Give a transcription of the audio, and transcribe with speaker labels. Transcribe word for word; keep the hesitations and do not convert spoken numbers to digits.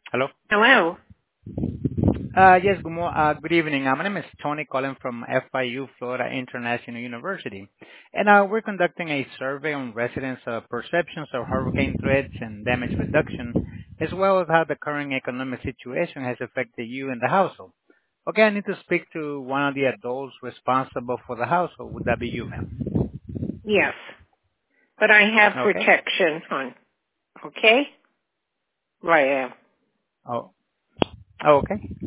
Speaker 1: Hello.
Speaker 2: Hello.
Speaker 1: Uh, yes, good, mo- uh, good evening. Uh, my name is Tony calling from F I U, Florida International University. And uh, we're conducting a survey on residents' uh, perceptions of hurricane threats and damage reduction, as well as how the current economic situation has affected you and the household. Okay, I need to speak to one of the adults responsible for the household. Would that be you, ma'am?
Speaker 2: Yes, but I have
Speaker 1: Okay.
Speaker 2: protection on. Okay? Right.
Speaker 1: Oh, oh okay.